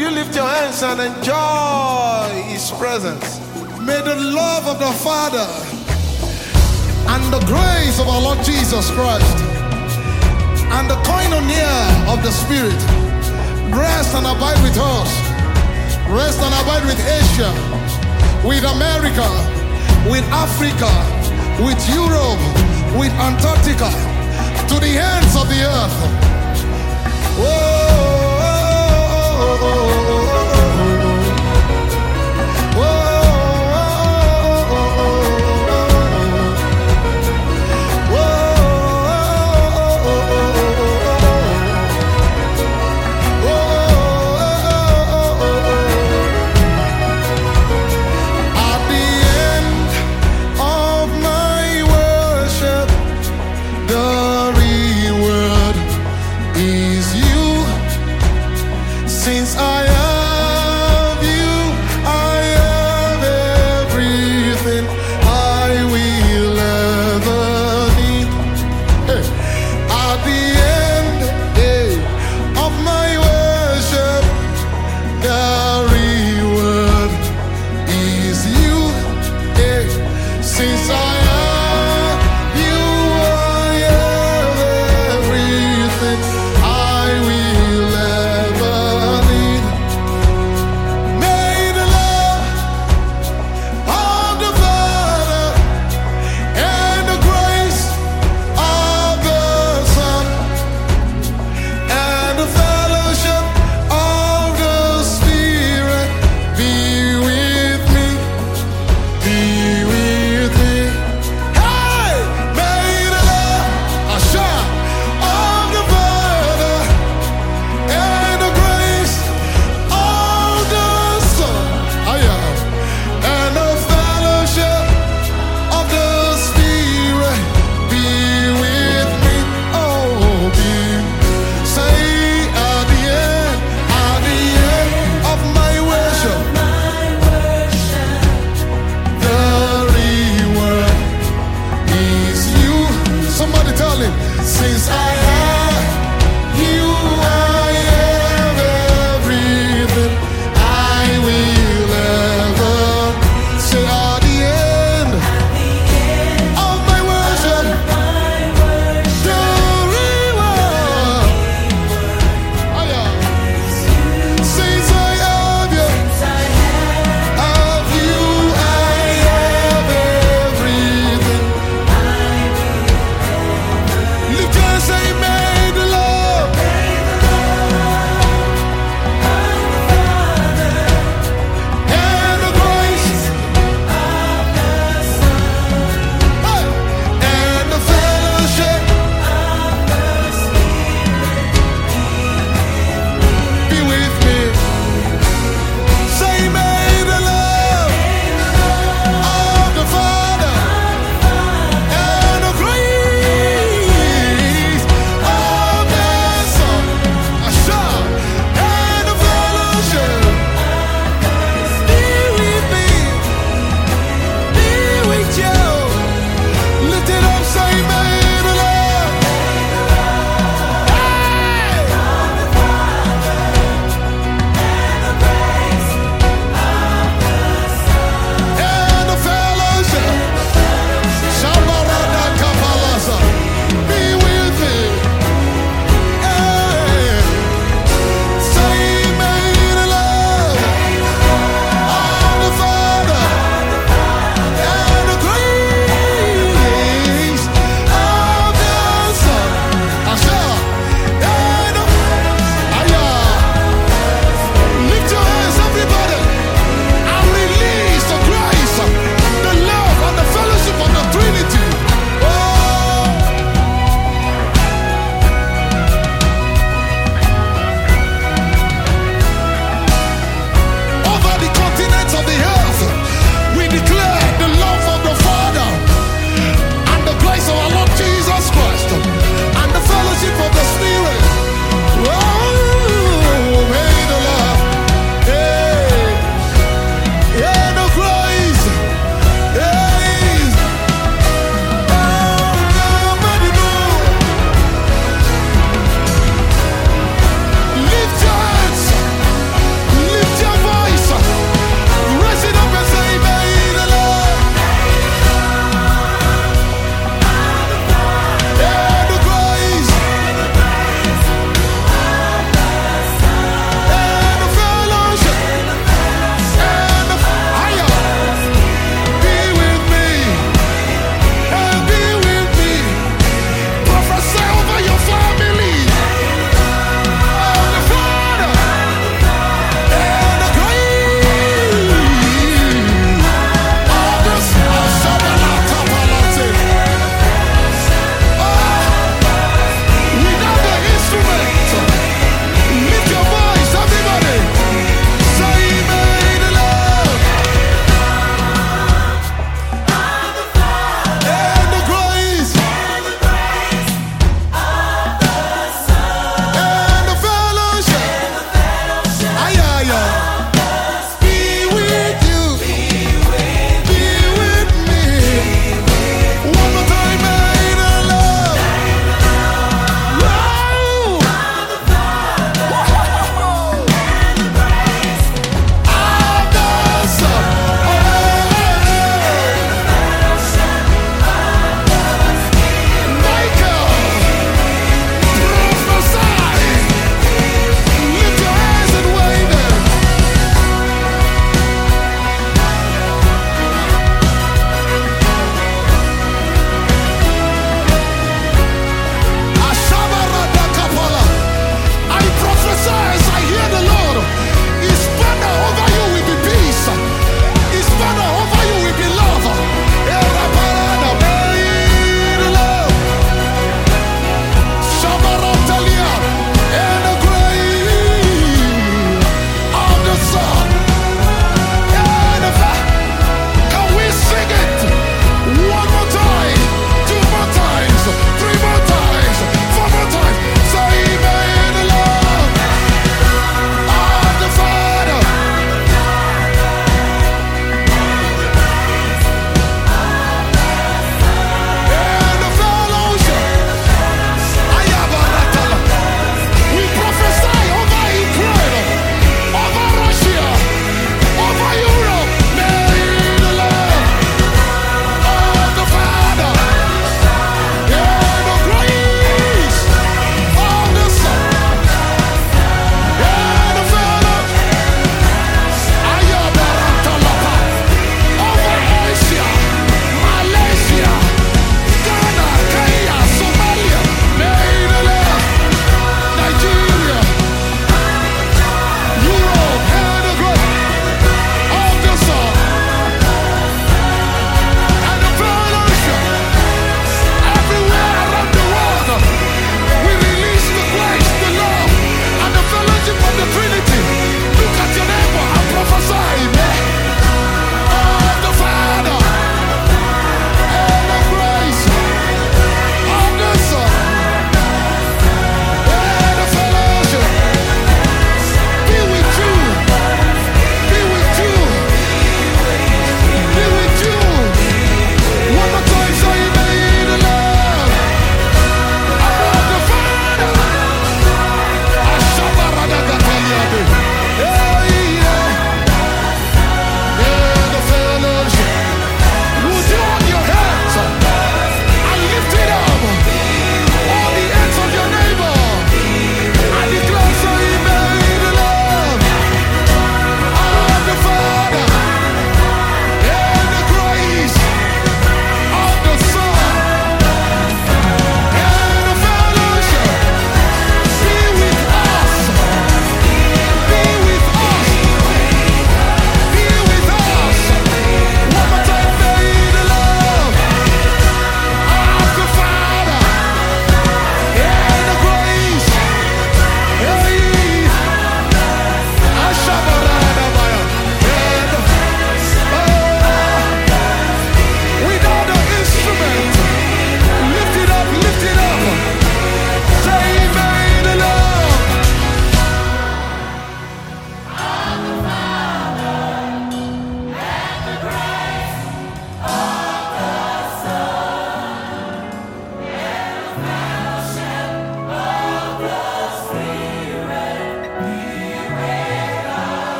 you lift your hands and enjoy His presence? May the love of the Father and the grace of our Lord Jesus Christ and the koinonia of the Spirit rest and abide with us. Rest and abide with Asia, with America, with Africa, with Europe, with Antarctica, to the ends of the earth. Whoa. Since I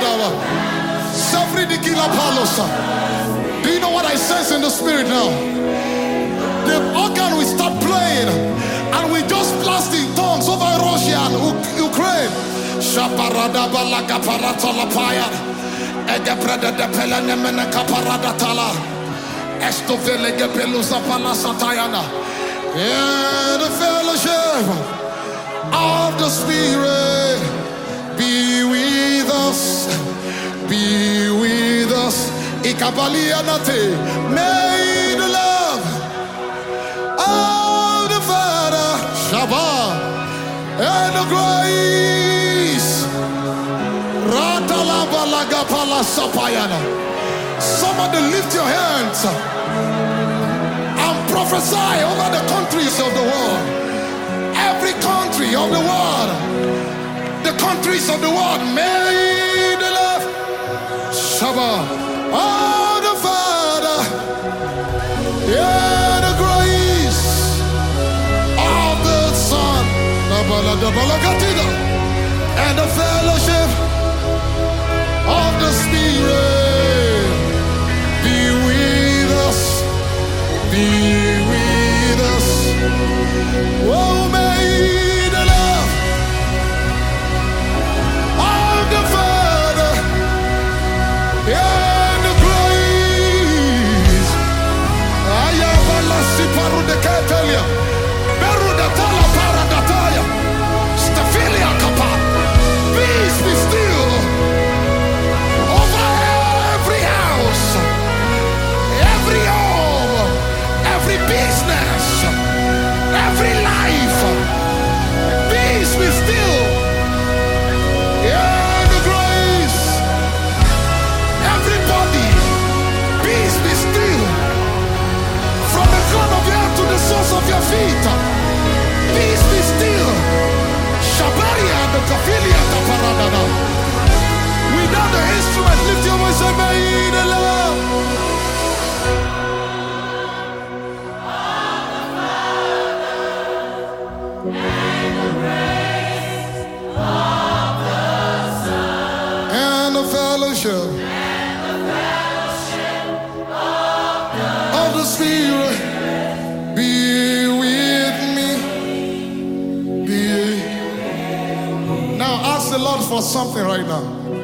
Do you know what I sense in the spirit now? The organ will start playing, and we just blast in tongues over Russia and Ukraine. Shaparada balaga paratola paya, egebreda de pelenemene kaparada tala, estovele gepelusa palasatayana. In the fellowship of the Spirit, be with us, be with us. Ikabalianate, may the love of the Father, Shabbat, and the grace, Ratalabalagapala Sapayana. Somebody lift your hands and prophesy over the countries of the world. Every country of the world, the countries of the world, may the love, Shabbat, oh, the Father, yeah, the grace of the Son, and the fellowship of the Spirit be with us, be with us. Oh, may the love of the Father, yeah, peace be still over every house, every home, every business, every life. Peace be still. Yeah, the grace. Everybody, peace be still. From the crown of your head to the soles of your feet, peace be still. Shabaria the Kafilia Taparadana. Without the instrument, lift your voice and may the love and the grace of the Son and the fellowship of the Spirit be with me. Now ask the Lord for something right now.